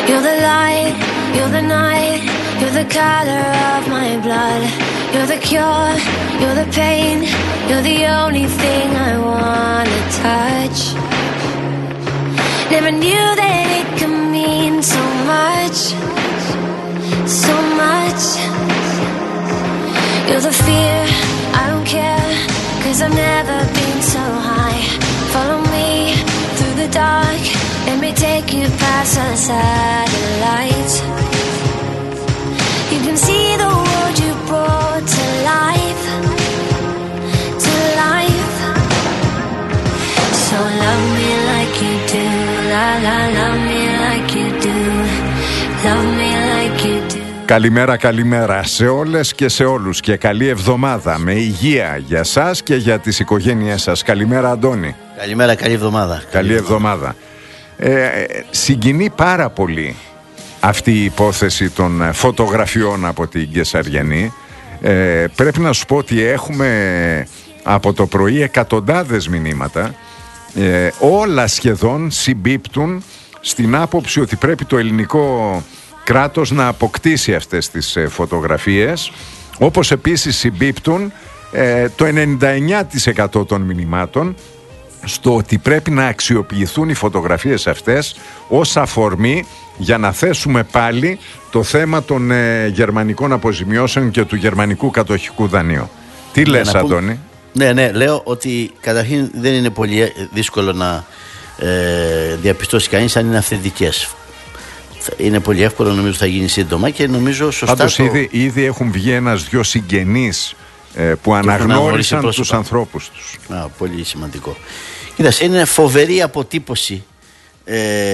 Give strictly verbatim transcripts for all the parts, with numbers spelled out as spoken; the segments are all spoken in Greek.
You're the light, you're the night, you're the color of my blood. You're the cure, you're the pain, you're the only thing I wanna touch. Never knew that it could mean so much, so much. You're the fear, I don't care, 'cause I've never been so high. Follow me through the dark, let me take you past the satellites. You can see the world you brought to life, to life. So love me like you do, la la, love me like you do, love me like you do. Καλημέρα, καλημέρα σε όλες και σε όλους και καλή εβδομάδα με υγεία για σας και για τις οικογένειές σας. Καλημέρα, Αντώνη. Καλημέρα, καλή εβδομάδα. Καλή, καλή εβδομάδα. Ε, συγκινεί πάρα πολύ αυτή η υπόθεση των φωτογραφιών από την Κεσαριανή. Ε, πρέπει να σου πω ότι έχουμε από το πρωί εκατοντάδες μηνύματα. Ε, όλα σχεδόν συμπίπτουν στην άποψη ότι πρέπει το ελληνικό κράτος να αποκτήσει αυτές τις ε, φωτογραφίες, όπως επίσης συμπίπτουν ε, το ενενήντα εννιά τοις εκατό των μηνυμάτων στο ότι πρέπει να αξιοποιηθούν οι φωτογραφίες αυτές ως αφορμή για να θέσουμε πάλι το θέμα των ε, γερμανικών αποζημιώσεων και του γερμανικού κατοχικού δανείου. Τι ναι, λες, Αντώνη? Ναι, ναι, λέω ότι καταρχήν δεν είναι πολύ δύσκολο να ε, διαπιστώσει κανείς αν είναι αυθεντικές. Είναι πολύ εύκολο, νομίζω θα γίνει σύντομα και νομίζω σωστά. Πάντως το... ήδη, ήδη έχουν βγει ένας δυο συγγενείς ε, που αναγνώρισαν τους ανθρώπους τους. Α, πολύ σημαντικό. Κοίτας, είναι φοβερή αποτύπωση ε,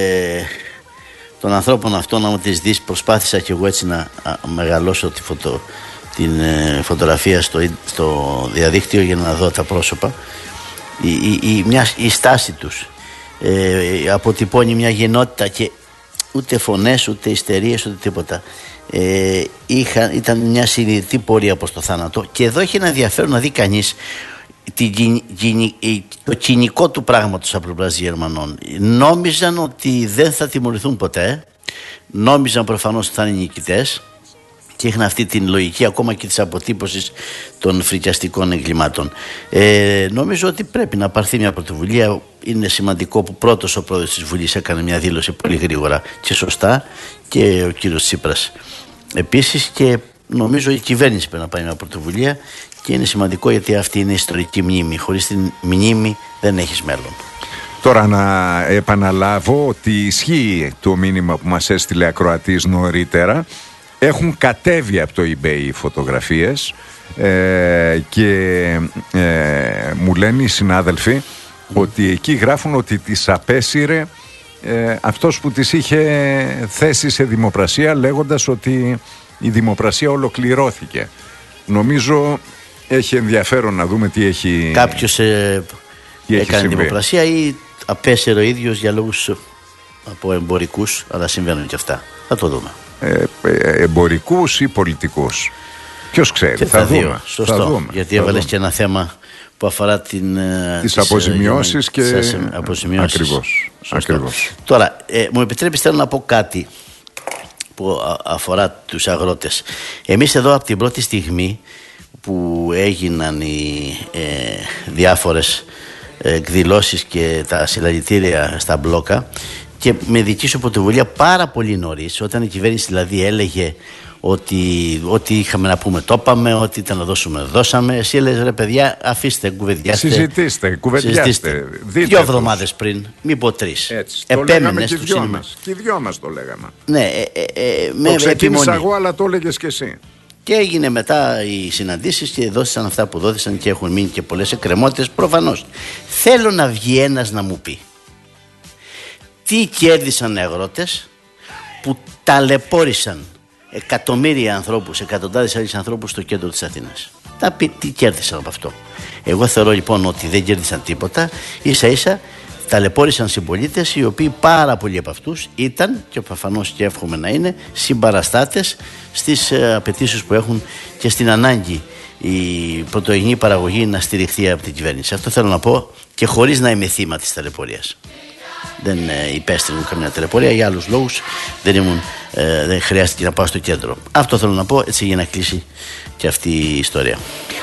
των ανθρώπων αυτών. Αν τις δεις, προσπάθησα και εγώ έτσι να α, μεγαλώσω τη φωτο, την ε, φωτογραφία στο, στο διαδίκτυο για να δω τα πρόσωπα. Η, η, η, μια, η στάση τους ε, αποτυπώνει μια γενότητα και ούτε φωνές, ούτε ιστερίες, ούτε τίποτα. Ε, είχα, ήταν μια συνειδητή πορεία προς το θάνατο. Και εδώ έχει ένα ενδιαφέρον να δει κανείς την, το κοινικό του πράγματος από πλευράς Γερμανών. Νόμιζαν ότι δεν θα τιμωρηθούν ποτέ. Νόμιζαν προφανώς ότι θα είναι νικητές. Και είχαν αυτή την λογική ακόμα και της αποτύπωσης των φρικιαστικών εγκλημάτων. Ε, νομίζω ότι πρέπει να πάρθει μια πρωτοβουλία. Είναι σημαντικό που πρώτος ο πρόεδρος της Βουλής έκανε μια δήλωση πολύ γρήγορα και σωστά, και ο κύριος Τσίπρας επίσης, και νομίζω η κυβέρνηση πρέπει να πάει μια πρωτοβουλία, και είναι σημαντικό γιατί αυτή είναι ιστορική μνήμη. Χωρίς την μνήμη δεν έχεις μέλλον. Τώρα να επαναλάβω ότι ισχύει το μήνυμα που μας έστειλε ακροατής νωρίτερα. Έχουν κατέβει από το eBay οι φωτογραφίες ε, και ε, μου λένε οι συνάδελφοι ότι εκεί γράφουν ότι τις απέσυρε ε, αυτός που τις είχε θέσει σε δημοπρασία, λέγοντας ότι η δημοπρασία ολοκληρώθηκε. Νομίζω έχει ενδιαφέρον να δούμε τι έχει Κάποιος ε, τι έκανε έχει δημοπρασία ή απέσυρε ο ίδιος για λόγους από εμπορικούς, αλλά συμβαίνουν και αυτά. Θα το δούμε. Ε, εμπορικούς ή πολιτικούς, ποιος ξέρει, θα, θα δούμε. Σωστό, θα δούμε. Γιατί έβαλες και ένα θέμα που αφορά την, τις, τις αποζημιώσεις και αποζημιώσεις. Ακριβώς, ακριβώς. Τώρα ε, μου επιτρέπεις, θέλω να πω κάτι που α, αφορά τους αγρότες. Εμείς εδώ από την πρώτη στιγμή που έγιναν οι ε, διάφορες εκδηλώσεις και τα συλλαλητήρια στα μπλόκα, και με δική σου πρωτοβουλία πάρα πολύ νωρίς, όταν η κυβέρνηση δηλαδή έλεγε ότι ό,τι είχαμε να πούμε το είπαμε, ό,τι ήταν να δώσουμε δώσαμε, εσύ έλεγες ρε παιδιά, αφήστε, κουβεντιάστε. Συζητήστε, κουβεντιάστε. Δύο εβδομάδες πριν, μη πω τρεις. Έτσι, το λέγαμε και οι δυο μας. Και οι δυο μας το λέγαμε. Ναι, ε, ε, ε, με το ξεκίνησα εγώ, αλλά το έλεγες και εσύ. Και έγινε μετά οι συναντήσεις και δώστησαν αυτά που δόθησαν και έχουν μείνει και πολλές εκκρεμότητες προφανώς. Θέλω να βγει ένας να μου πει τι κέρδισαν οι αγρότες που ταλαιπώρησαν εκατομμύρια ανθρώπους, εκατοντάδες άλλους ανθρώπους στο κέντρο της Αθήνας. Τα πει τι κέρδισαν από αυτό. Εγώ θεωρώ λοιπόν ότι δεν κέρδισαν τίποτα. Ίσα ίσα ταλαιπώρησαν συμπολίτες οι οποίοι πάρα πολλοί από αυτούς ήταν, και προφανώς και εύχομαι να είναι, συμπαραστάτες στις απαιτήσεις που έχουν και στην ανάγκη η πρωτογενή παραγωγή να στηριχθεί από την κυβέρνηση. Αυτό θέλω να πω, και χωρίς να είμαι θύμα της ταλαιπωρίας. δεν ε, υπέστρινουν καμιά τηλεπορία. Για άλλους λόγους δεν, ήμουν, ε, δεν χρειάστηκε να πάω στο κέντρο. Αυτό θέλω να πω, έτσι, για να κλείσει και αυτή η ιστορία.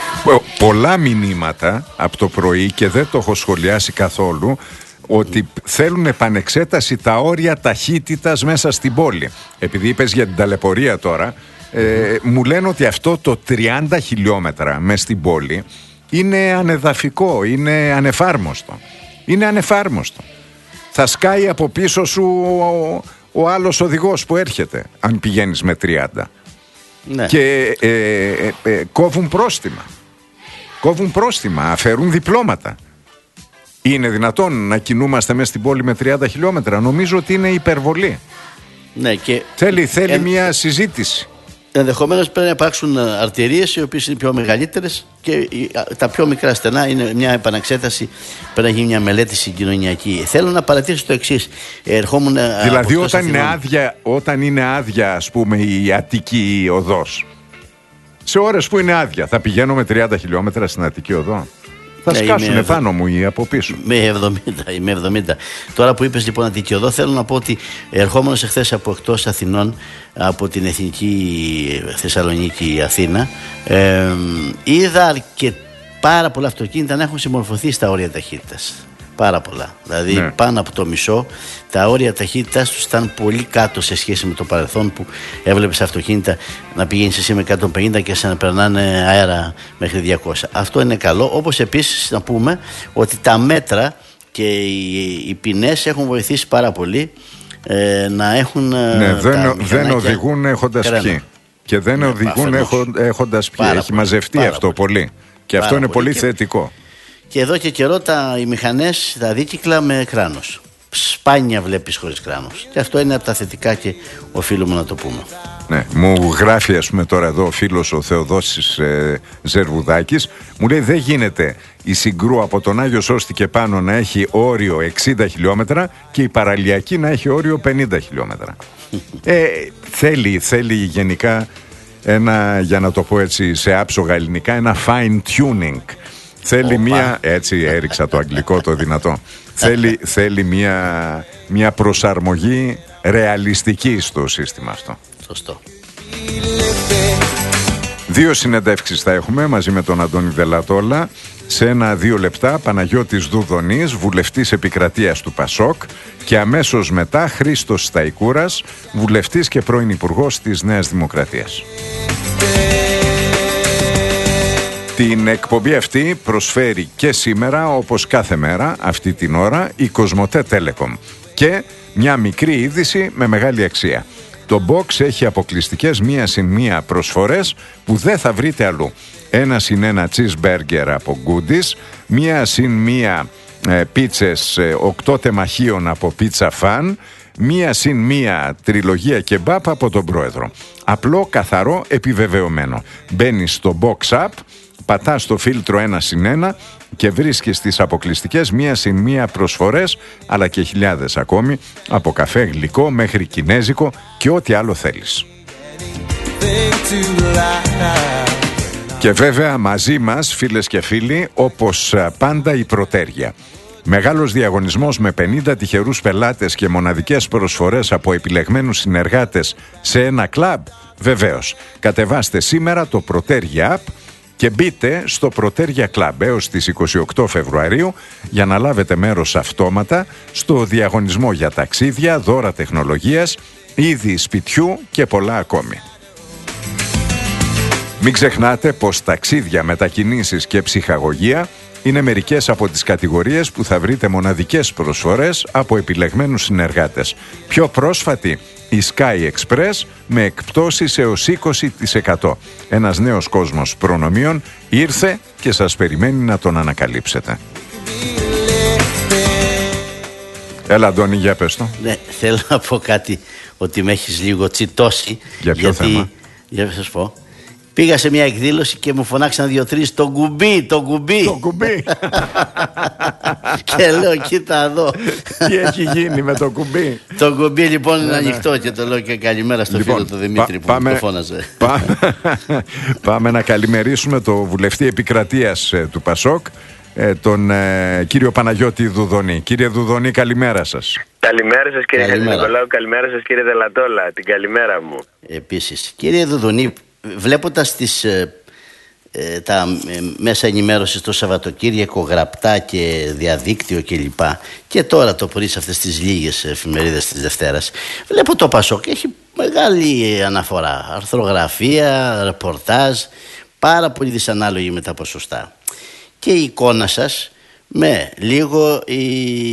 Πολλά μηνύματα από το πρωί και δεν το έχω σχολιάσει καθόλου, ότι θέλουν επανεξέταση τα όρια ταχύτητας μέσα στην πόλη. Επειδή είπες για την ταλαιπωρία τώρα, ε, μου λένε ότι αυτό το τριάντα χιλιόμετρα μέσα στην πόλη είναι ανεδαφικό, είναι ανεφάρμοστο. Είναι ανεφάρμοστο. Θα σκάει από πίσω σου ο, ο άλλος οδηγός που έρχεται, αν πηγαίνεις με τριάντα. Ναι. Και ε, ε, ε, κόβουν πρόστιμα. Κόβουν πρόστιμα, αφαιρούν διπλώματα. Είναι δυνατόν να κινούμαστε μέσα στην πόλη με τριάντα χιλιόμετρα? Νομίζω ότι είναι υπερβολή. Ναι, και θέλει θέλει εν... μια συζήτηση. Ενδεχομένως πρέπει να υπάρξουν αρτηρίες οι οποίες είναι πιο μεγαλύτερες και τα πιο μικρά στενά είναι μια επαναξέταση. Πρέπει να γίνει μια μελέτη συγκοινωνιακή. Θέλω να παρατηρήσω το εξής. Ερχόμουν. Δηλαδή, όταν είναι, άδεια, όταν είναι άδεια, ας πούμε, η Αττική οδός, σε ώρες που είναι άδεια, θα πηγαίνω με τριάντα χιλιόμετρα στην Αττική οδό? Θα ναι, σκάσουν ευ... πάνω μου ή από πίσω. Με εβδομήντα, με εβδομήντα. Τώρα που είπες λοιπόν Αττική οδό, θέλω να πω ότι ερχόμενος εχθές από εκτός Αθηνών, από την Εθνική Θεσσαλονίκη Αθήνα, ε, είδα και πάρα πολλά αυτοκίνητα να έχουν συμμορφωθεί στα όρια ταχύτητας. Πάρα πολλά. Δηλαδή, ναι, πάνω από το μισό τα όρια ταχύτητας τους ήταν πολύ κάτω σε σχέση με το παρελθόν, που έβλεπες αυτοκίνητα να πηγαίνεις εσύ με εκατόν πενήντα και σε να περνάνε αέρα μέχρι διακόσια. Αυτό είναι καλό. Όπως επίσης να πούμε ότι τα μέτρα και οι, οι ποινές έχουν βοηθήσει πάρα πολύ ε, να έχουν. Ναι, δεν, δεν οδηγούν έχοντας πιει. Και δεν ναι, οδηγούν έχοντας πιει. Έχει μαζευτεί πάρα αυτό πολύ. πολύ. Και πάρα αυτό είναι πολύ, πολύ θετικό. Και εδώ και καιρό τα, οι μηχανές, τα δίκυκλα με κράνος. Σπάνια βλέπεις χωρίς κράνος. Και αυτό είναι από τα θετικά και οφείλουμε να το πούμε. Ναι, μου γράφει ας πούμε τώρα εδώ ο φίλος ο Θεοδόσης ε, Ζερβουδάκης. Μου λέει δεν γίνεται η Συγκρού από τον Άγιο Σώστη και πάνω να έχει όριο εξήντα χιλιόμετρα και η Παραλιακή να έχει όριο πενήντα χιλιόμετρα. ε, θέλει, θέλει γενικά ένα, για να το πω έτσι σε άψογα ελληνικά, ένα fine tuning. Θέλει Οπα. μία, έτσι έριξα το αγγλικό το δυνατό, θέλει, θέλει μία, μία προσαρμογή ρεαλιστική στο σύστημα αυτό. Σωστό. Δύο συνεντεύξεις θα έχουμε μαζί με τον Αντώνη Δελατόλα. Σε ένα δύο λεπτά Παναγιώτης Δουδονής, βουλευτής επικρατείας του Πασόκ, και αμέσως μετά Χρήστος Σταϊκούρας, βουλευτής και πρώην υπουργός της Νέας Δημοκρατίας. Την εκπομπή αυτή προσφέρει και σήμερα, όπως κάθε μέρα αυτή την ώρα, η Κοσμοτέ Telecom. Και μια μικρή είδηση με μεγάλη αξία. Το Box έχει αποκλειστικές μία συν μία προσφορές που δεν θα βρείτε αλλού. Ένα συν ένα cheeseburger από Goodies, μία συν μία ε, πίτσες ε, οκτώ τεμαχίων από Pizza Fan, μία συν μία τριλογία κεμπάπ από τον Πρόεδρο. Απλό, καθαρό, επιβεβαιωμένο. Μπαίνεις στο Box App, πατάς το φίλτρο ένα συν ένα και βρίσκεις τις αποκλειστικές μία συν μία προσφορές, αλλά και χιλιάδες ακόμη, από καφέ γλυκό μέχρι κινέζικο και ό,τι άλλο θέλεις. Και βέβαια μαζί μας, φίλες και φίλοι, όπως πάντα η Πρωτέρια. Μεγάλος διαγωνισμός με πενήντα τυχερούς πελάτες και μοναδικές προσφορές από επιλεγμένους συνεργάτες σε ένα κλαμπ. Βεβαίως, κατεβάστε σήμερα το Πρωτέρια App και μπείτε στο Πρωτέρια Club έως τις είκοσι οκτώ Φεβρουαρίου για να λάβετε μέρος αυτόματα στο διαγωνισμό για ταξίδια, δώρα τεχνολογίας, είδη σπιτιού και πολλά ακόμη. Μην ξεχνάτε πως ταξίδια, μετακινήσεις και ψυχαγωγία είναι μερικές από τις κατηγορίες που θα βρείτε μοναδικές προσφορές από επιλεγμένους συνεργάτες. Πιο πρόσφατη, η Sky Express με εκπτώσεις έως είκοσι τοις εκατό. Ένας νέος κόσμος προνομίων ήρθε και σας περιμένει να τον ανακαλύψετε. Έλα Αντώνη, για πες το. Ναι, θέλω να πω κάτι, ότι με έχεις λίγο τσιτώσει. Για ποιο γιατί, θέμα? Για να σας πω. Πήγα σε μια εκδήλωση και μου φωνάξαν δύο-τρεις το κουμπί, το κουμπί. Το κουμπί. Και λέω, κοίτα εδώ. Τι έχει γίνει με το κουμπί? Το κουμπί λοιπόν είναι ανοιχτό και το λέω και καλημέρα στο λοιπόν, φίλο του Δημήτρη που πάμε, το φώναζε. Πάμε, πάμε να καλημερίσουμε το βουλευτή επικρατείας του Πασόκ, ε, τον ε, κύριο Παναγιώτη Δουδονή. Κύριε Δουδονή, καλημέρα σας. Καλημέρα σας κύριε Χατζηνικολάου, καλημέρα σας κύριε Δελατόλα, την καλημέρα μου. Επίσης, κύριε Δουδονή, βλέποντας τις, ε, ε, τα ε, μέσα ενημέρωσης το Σαββατοκύριακο, γραπτά και διαδίκτυο κλπ. Και, και τώρα το πρωί σε αυτές τις λίγες εφημερίδες της Δευτέρας, βλέπω το Πασόκ έχει μεγάλη αναφορά, αρθρογραφία, ρεπορτάζ, πάρα πολύ δυσανάλογη με τα ποσοστά. Και η εικόνα σας με λίγο οι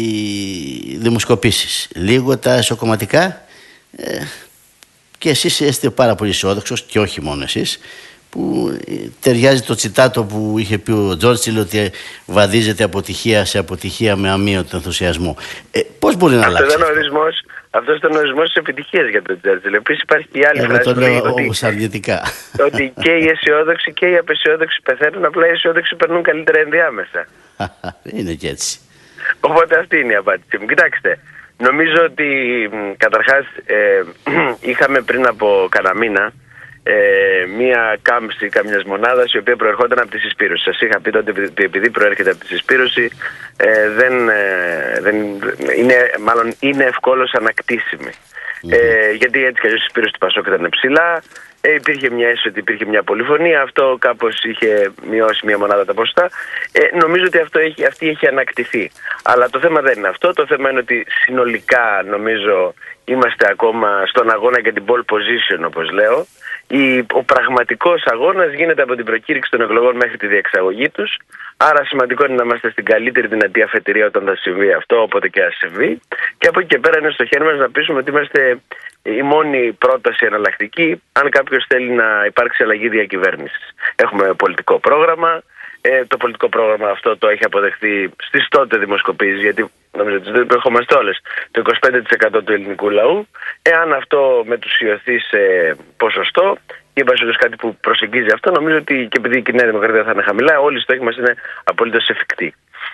δημοσκοπήσεις, λίγο τα εσωκομματικά, ε, και εσείς είστε πάρα πολύ αισιόδοξος, και όχι μόνο εσείς, που ταιριάζει το τσιτάτο που είχε πει ο Τζόρτσιλ, ότι βαδίζεται αποτυχία σε αποτυχία με αμύωτο ενθουσιασμό. Ε, πώς μπορεί να αλλάξει αυτό? Ορισμός, αυτός ήταν ο ορισμός της επιτυχίας για τον Τζόρτσιλ. Επίσης υπάρχει και η άλλη φράση. Εγώ το λέω όμως αρνητικά. Ότι και οι αισιόδοξοι και οι απαισιόδοξοι πεθαίνουν, απλά οι αισιόδοξοι περνούν καλύτερα ενδιάμεσα. Είναι και έτσι. Οπότε αυτή είναι η απάντησή μου. Κοιτάξτε, νομίζω ότι καταρχάς ε, είχαμε πριν από κανένα μήνα ε, μία κάμψη καμιάς μονάδας η οποία προερχόταν από τη συσπήρωση. Σας είχα πει τότε ότι επειδή προέρχεται από τη συσπήρωση ε, δεν, ε, δεν είναι, μάλλον είναι ευκόλως ανακτήσιμη. Mm-hmm. Ε, γιατί έτσι κι αλλιώς η συσπήρωση του Πασόκ ήταν ψηλά. Ε, υπήρχε μια αίσθηση ότι υπήρχε μια πολυφωνία. Αυτό κάπως είχε μειώσει μια μονάδα τα ποσοστά. Ε, νομίζω ότι αυτό έχει, αυτή έχει ανακτηθεί. Αλλά το θέμα δεν είναι αυτό. Το θέμα είναι ότι συνολικά νομίζω είμαστε ακόμα στον αγώνα για την pole position, όπως λέω. Η, ο πραγματικός αγώνας γίνεται από την προκήρυξη των εκλογών μέχρι τη διεξαγωγή τους. Άρα σημαντικό είναι να είμαστε στην καλύτερη δυνατή αφετηρία όταν θα συμβεί αυτό, όποτε και ας συμβεί. Και από εκεί και πέρα είναι στο χέρι μας να πείσουμε ότι είμαστε η μόνη πρόταση εναλλακτική αν κάποιος θέλει να υπάρξει αλλαγή διακυβέρνησης. Έχουμε πολιτικό πρόγραμμα. Ε, το πολιτικό πρόγραμμα αυτό το έχει αποδεχθεί στις τότε δημοσκοπήσεις, γιατί νομίζω ότι δεν ερχόμαστε όλες, το είκοσι πέντε τοις εκατό του ελληνικού λαού. Εάν αυτό μετουσιωθεί σε ποσοστό, ή είπα κάτι που προσεγγίζει αυτό, νομίζω ότι και επειδή η Νέα Δημοκρατία θα είναι χαμηλά, όλοι οι στόχοι μας είναι απολύτως εφικτοί.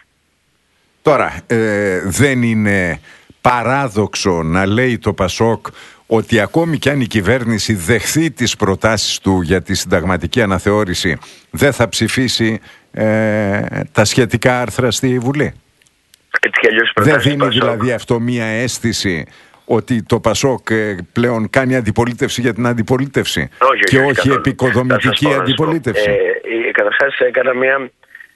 Τώρα, ε, δεν είναι παράδοξο να λέει το Πασόκ ότι ακόμη κι αν η κυβέρνηση δεχθεί τις προτάσεις του για τη συνταγματική αναθεώρηση, δεν θα ψηφίσει ε, τα σχετικά άρθρα στη Βουλή? Έτσι κι αλλιώς δεν δίνει δηλαδή αυτό μία αίσθηση ότι το Πασόκ ε, πλέον κάνει αντιπολίτευση για την αντιπολίτευση? Όχι, και όχι, όχι επικοδομητική αντιπολίτευση? Ε, καταρχάς έκανα μία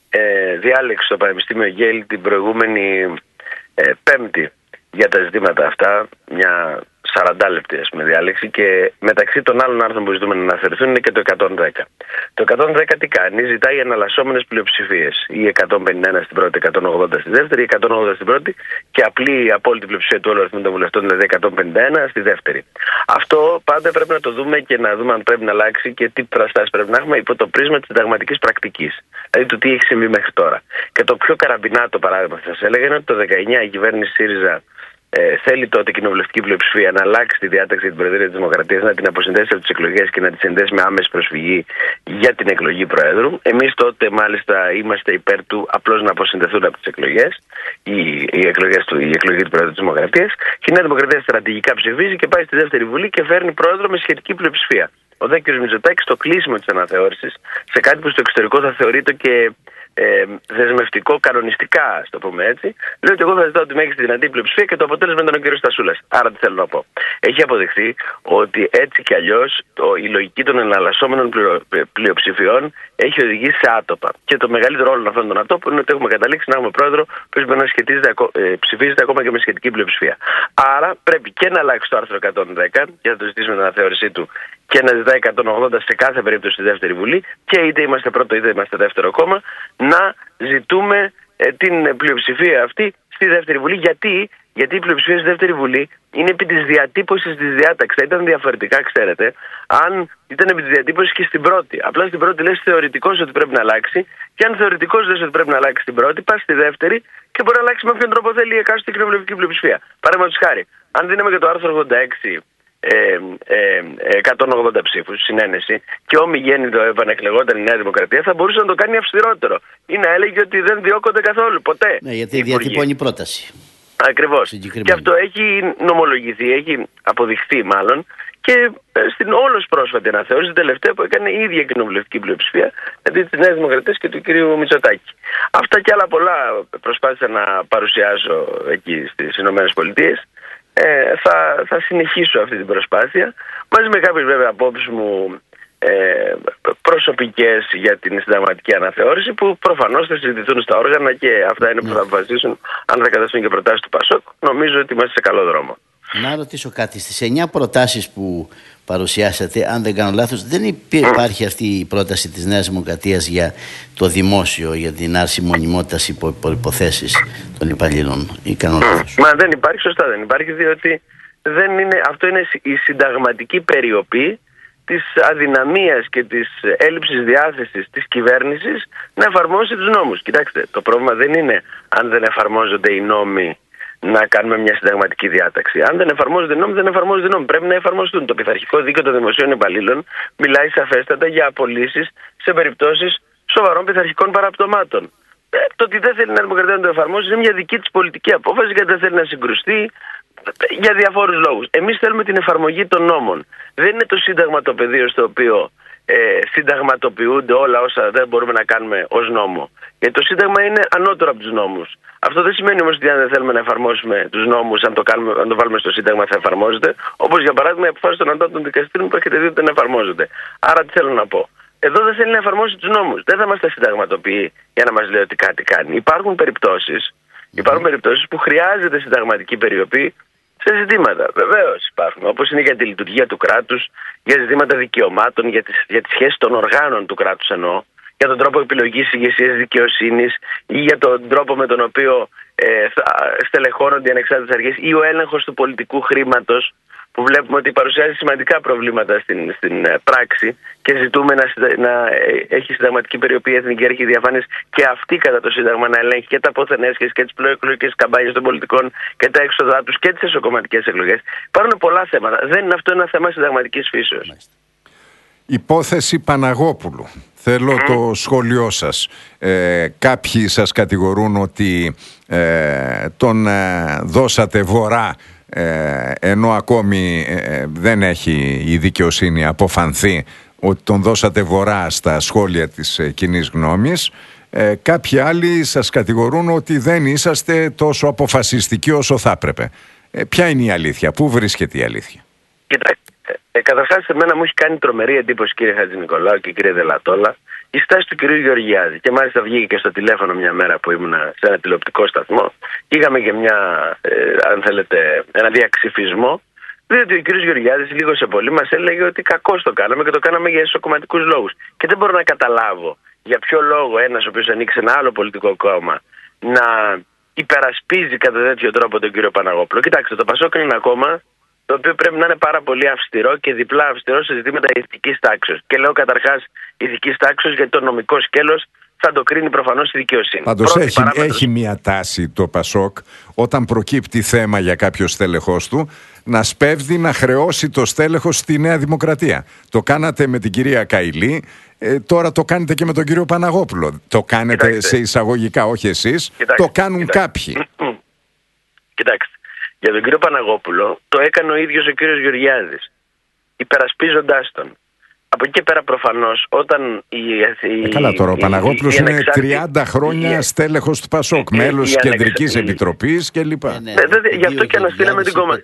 ε, διάλεξη στο Πανεπιστήμιο Γκέιλ την προηγούμενη ε, Πέμπτη για τα ζητήματα αυτά, μια σαράντα λεπτή ας πούμε διάλεξη, και μεταξύ των άλλων άρθρων που ζητούμε να αναφερθούν είναι και το εκατόν δέκα. Το εκατόν δέκα τι κάνει? Ζητάει εναλλασσόμενες πλειοψηφίες. Η εκατόν πενήντα ένα στην πρώτη, εκατόν ογδόντα στη δεύτερη, εκατόν ογδόντα στην πρώτη και απλή απόλυτη πλειοψηφία του όλου αριθμού των βουλευτών, δηλαδή εκατόν πενήντα ένα στη δεύτερη. Αυτό πάντα πρέπει να το δούμε και να δούμε αν πρέπει να αλλάξει και τι πραστάσεις πρέπει να έχουμε υπό το πρίσμα της συνταγματικής πρακτικής. Δηλαδή το τι έχει συμβεί μέχρι τώρα. Και το πιο καραμπινάτο παράδειγμα θα σας έλεγα είναι ότι το δεκαεννιά η κυβέρνηση ΣΥΡΙΖΑ Ε, θέλει τότε κοινοβουλευτική πλειοψηφία να αλλάξει τη διάταξη για την Προεδρία της Δημοκρατίας, να την αποσυνδέσει από τις εκλογές και να τη συνδέσει με άμεση προσφυγή για την εκλογή Προέδρου. Εμείς τότε μάλιστα είμαστε υπέρ του απλώς να αποσυνδεθούν από τις εκλογές οι, οι εκλογές του, η εκλογή του Προέδρου της Δημοκρατίας. Και η Νέα Δημοκρατία στρατηγικά ψηφίζει και πάει στη δεύτερη Βουλή και φέρνει Πρόεδρο με σχετική πλειοψηφία. Ο δε κ. Μητσοτάκης στο κλείσιμο της αναθεώρησης, σε κάτι που στο εξωτερικό θα θεωρείται και Ε, δεσμευτικό, κανονιστικά, α το πούμε έτσι, λέει ότι εγώ θα ζητάω τη μέγιστη δυνατή πλειοψηφία και το αποτέλεσμα ήταν ο κ. Στασούλας. Άρα τι θέλω να πω? Έχει αποδειχθεί ότι έτσι κι αλλιώς το, η λογική των εναλλασσόμενων πλειο, πλειοψηφιών έχει οδηγήσει σε άτοπα. Και το μεγαλύτερο όλων αυτών των ατόπων είναι ότι έχουμε καταλήξει να έχουμε πρόεδρο που μπορεί να ε, ψηφίζεται ακόμα και με σχετική πλειοψηφία. Άρα πρέπει και να αλλάξει το άρθρο εκατόν δέκα και θα το ζητήσουμε την αναθεώρησή του και να ζητάει εκατόν ογδόντα σε κάθε περίπτωση στη δεύτερη Βουλή, και είτε είμαστε πρώτο είτε είμαστε δεύτερο κόμμα, να ζητούμε ε, την πλειοψηφία αυτή στη δεύτερη Βουλή. Γιατί, Γιατί η πλειοψηφία στη δεύτερη Βουλή είναι επί της διατύπωσης της διάταξης. Θα ήταν διαφορετικά, ξέρετε, αν ήταν επί της διατύπωσης και στην πρώτη. Απλά στην πρώτη λες θεωρητικώς ότι πρέπει να αλλάξει, και αν θεωρητικώς λες ότι πρέπει να αλλάξει στην πρώτη, πας στη δεύτερη και μπορεί να αλλάξει με όποιον τρόπο θέλει η εκάστοτε κοινοβουλευτική πλειοψηφία. Παραδείγματος χάρη, αν δίναμε και το άρθρο ογδόντα έξι Ε, ε, εκατόν ογδόντα ψήφους, συνένεση, και ομιγέννητο επανεκλεγόταν η Νέα Δημοκρατία, θα μπορούσε να το κάνει αυστηρότερο ή να έλεγε ότι δεν διώκονται καθόλου ποτέ. Ναι, γιατί διατυπώνει πρόταση. Ακριβώς. Και αυτό έχει νομολογηθεί, έχει αποδειχθεί μάλλον, και στην όλος πρόσφατη αναθεώρηση, την τελευταία που έκανε η ίδια κοινοβουλευτική πλειοψηφία, δηλαδή της Νέας Δημοκρατίας και του κυρίου Μητσοτάκη. Αυτά και άλλα πολλά προσπάθησα να παρουσιάσω εκεί στις Ηνωμένες Πολιτείες. Ε, θα, θα συνεχίσω αυτή την προσπάθεια, μαζί με κάποιες βέβαια απόψεις μου ε, προσωπικές για την συνταγματική αναθεώρηση, που προφανώς θα συζητηθούν στα όργανα και αυτά είναι που θα αποφασίσουν αν θα καταστούν και προτάσεις του Πασόκ. Νομίζω ότι είμαστε σε καλό δρόμο. Να ρωτήσω κάτι. Στις εννιά προτάσεις που παρουσιάσατε, αν δεν κάνω λάθος, δεν υπάρχει αυτή η πρόταση της Νέας Δημοκρατίας για το δημόσιο, για την άρση μονιμότητας υπό υποθέσεις των υπαλλήλων, ή κάνω λάθος? Μα δεν υπάρχει, σωστά δεν υπάρχει, διότι δεν είναι, αυτό είναι η συνταγματική περιοπή της αδυναμίας και της έλλειψης διάθεσης της κυβέρνησης να εφαρμόσει τους νόμους. Κοιτάξτε, το πρόβλημα δεν είναι αν δεν εφαρμόζονται οι νόμοι να κάνουμε μια συνταγματική διάταξη. Αν δεν εφαρμόζονται νόμοι, δεν εφαρμόζονται νόμοι. Πρέπει να εφαρμοστούν. Το πειθαρχικό δίκαιο των δημοσίων υπαλλήλων μιλάει σαφέστατα για απολύσεις σε περιπτώσεις σοβαρών πειθαρχικών παραπτωμάτων. Ε, το ότι δεν θέλει η Νέα Δημοκρατία να το εφαρμόσει είναι μια δική της πολιτική απόφαση, γιατί δεν θέλει να συγκρουστεί για διαφόρους λόγους. Εμείς θέλουμε την εφαρμογή των νόμων. Δεν είναι το Σύνταγμα το πεδίο στο οποίο ε, συνταγματοποιούνται όλα όσα δεν μπορούμε να κάνουμε ως νόμο. Γιατί το Σύνταγμα είναι ανώτερο από τους νόμους. Αυτό δεν σημαίνει όμως ότι αν δεν θέλουμε να εφαρμόσουμε τους νόμους, αν το, κάνουμε, αν το βάλουμε στο Σύνταγμα θα εφαρμόζεται. Όπως για παράδειγμα οι αποφάσεις των ανώτατων δικαστήριων που έχετε δει ότι δεν εφαρμόζονται. Άρα τι θέλω να πω. Εδώ δεν θέλει να εφαρμόσει τους νόμους. Δεν θα μας τα συνταγματοποιεί για να μας λέει ότι κάτι κάνει. Υπάρχουν περιπτώσεις, υπάρχουν περιπτώσεις που χρειάζεται συνταγματική περιοπή σε ζητήματα. Βεβαίως υπάρχουν. Όπως είναι για τη λειτουργία του κράτους, για ζητήματα δικαιωμάτων, για τις, για τις σχέσεις των οργάνων του κράτους εννοώ, για τον τρόπο επιλογής ηγεσίας δικαιοσύνης ή για τον τρόπο με τον οποίο ε, θα στελεχώνονται οι ανεξάρτητες αρχές ή ο έλεγχος του πολιτικού χρήματος, που βλέπουμε ότι παρουσιάζει σημαντικά προβλήματα στην, στην πράξη και ζητούμε να, να έχει συνταγματική περιοπή η Εθνική Αρχή Διαφάνειας και αυτή κατά το Σύνταγμα να ελέγχει και τα απόθεν έσχες και τις προεκλογικές καμπάνιες των πολιτικών και τα έξοδά τους και τις εσωκομματικές εκλογές. Υπάρχουν πολλά θέματα. Δεν είναι αυτό ένα θέμα συνταγματικής φύσεως. Υπόθεση Παναγόπουλου. Θέλω mm. το σχόλιο σας. Ε, κάποιοι σας κατηγορούν ότι ε, τον ε, δώσατε βορρά, ε, ενώ ακόμη ε, δεν έχει η δικαιοσύνη αποφανθεί, ότι τον δώσατε βορρά στα σχόλια της ε, κοινής γνώμης. Ε, κάποιοι άλλοι σας κατηγορούν ότι δεν είσαστε τόσο αποφασιστικοί όσο θα έπρεπε. Ε, ποια είναι η αλήθεια? Πού βρίσκεται η αλήθεια? Κοιτάξτε. Ε, Καταρχάς, σε μένα μου έχει κάνει τρομερή εντύπωση, κύριε Χατζηνικολάου και κύριε Δελατόλα, η στάση του κυρίου Γεωργιάδη. Και μάλιστα βγήκε και στο τηλέφωνο μια μέρα που ήμουν σε ένα τηλεοπτικό σταθμό. Είχαμε και μια, ε, αν θέλετε, ένα διαξυφισμό. Διότι ο κύριος Γεωργιάδης λίγο σε πολύ μας έλεγε ότι κακώς το κάναμε και το κάναμε για εσωκομματικούς λόγους. Και δεν μπορώ να καταλάβω για ποιο λόγο ένας ο οποίος ανοίξει ένα άλλο πολιτικό κόμμα να υπερασπίζει κατά τέτοιο τρόπο τον κύριο Παναγόπουλο. Κοιτάξτε, το Πασόκ είναι ένα κόμμα το οποίο πρέπει να είναι πάρα πολύ αυστηρό και διπλά αυστηρό σε ζητήματα ηθικής τάξης. Και λέω καταρχάς ηθικής τάξης γιατί το νομικό σκέλος θα το κρίνει προφανώς η δικαιοσύνη. Πάντως έχει, έχει μια τάση το Πασόκ, όταν προκύπτει θέμα για κάποιο στέλεχος του, να σπέβδει να χρεώσει το στέλεχος στη Νέα Δημοκρατία. Το κάνατε με την κυρία Καηλή, ε, τώρα το κάνετε και με τον κύριο Παναγόπουλο. Το κάνετε Κοιτάξτε. σε εισαγωγικά, όχι εσείς, Κοιτάξτε. το κάνουν Κοιτάξτε. κάποιοι. Κοιτάξτε. Για τον κύριο Παναγόπουλο το έκανε ο ίδιος ο κύριος Γεωργιάδης, υπερασπίζοντάς τον. Από εκεί και πέρα προφανώς όταν η... Ε, καλά τώρα, ο Παναγόπουλος είναι ανεξάρτητη... τριάντα χρόνια η... στέλεχος του Πασόκ, η... μέλος της Κεντρικής Επιτροπής κλπ. Ναι, ναι, ναι, γι' αυτό και αναστήλαμε την κόμμα.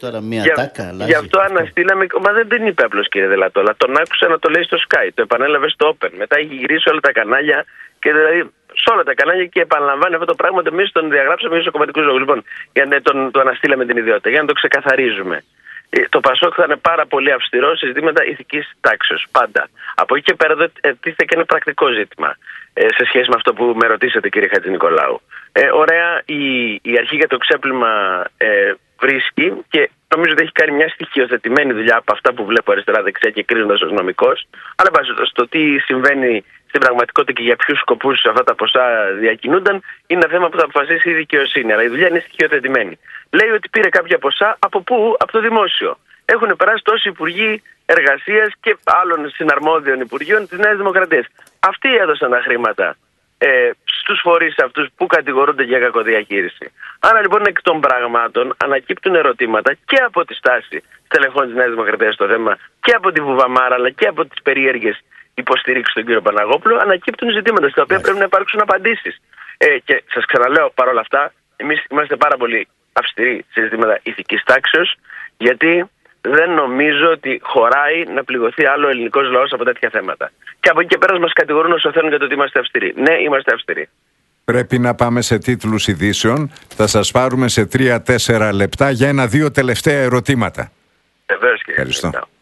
Γι' αυτό αναστήλαμε... Μα δεν την είπε απλώς, κύριε Δελατόλα. Τον άκουσα να το λέει στο Sky, το επανέλαβε στο Open. Μετά έχει γυρίσει όλα τα κανάλια και δηλαδή... σε όλα τα κανάλια και επαναλαμβάνει αυτό το πράγμα ότι εμείς τον διαγράψαμε για ισοκομματικούς λόγους. Λοιπόν, για να τον, τον αναστείλαμε την ιδιότητα, για να το ξεκαθαρίζουμε. Το Πασόκ θα είναι πάρα πολύ αυστηρό σε ζητήματα ηθικής τάξης. Πάντα. Από εκεί και πέρα τίθεται και ένα πρακτικό ζήτημα ε, σε σχέση με αυτό που με ρωτήσατε, κύριε Χατζηνικολάου. Ε, ωραία, η, η αρχή για το ξέπλυμα ε, βρίσκει και νομίζω ότι έχει κάνει μια στοιχειοθετημένη δουλειά από αυτά που βλέπω αριστερά-δεξιά και κρίνοντας ως νομικός. Αλλά πάντως το τι συμβαίνει στην πραγματικότητα και για ποιους σκοπούς αυτά τα ποσά διακινούνταν είναι ένα θέμα που θα αποφασίσει η δικαιοσύνη. Αλλά η δουλειά είναι στοιχειοθετημένη. Λέει ότι πήρε κάποια ποσά από πού? Από το δημόσιο. Έχουν περάσει τόσοι υπουργοί εργασίας και άλλων συναρμόδιων υπουργείων της Νέας Δημοκρατίας. Αυτοί έδωσαν τα χρήματα ε, στους φορείς αυτούς που κατηγορούνται για κακοδιαχείριση. Άρα λοιπόν εκ των πραγμάτων ανακύπτουν ερωτήματα και από τη στάση στελεχών της Νέας Δημοκρατίας στο θέμα και από τη Βουβαμάρα αλλά και από τις περίεργες υποστηρίξεις στον κύριο Παναγόπουλο. Ανακύπτουν ζητήματα στα οποία πρέπει να υπάρξουν απαντήσεις. Ε, και σας ξαναλέω παρόλα αυτά, εμείς είμαστε πάρα πολύ αυστηροί σε ζητήματα ηθικής τάξεως, γιατί δεν νομίζω ότι χωράει να πληγωθεί άλλο ο ελληνικός λαός από τέτοια θέματα. Και από εκεί και πέρα μας κατηγορούν όσο θέλουν για το ότι είμαστε αυστηροί. Ναι, είμαστε αυστηροί. Πρέπει να πάμε σε τίτλους ειδήσεων. Θα σας πάρουμε σε τρία τέσσερα λεπτά για ένα-δύο τελευταία ερωτήματα. Βεβαίως, κύριε. Ευχαριστώ.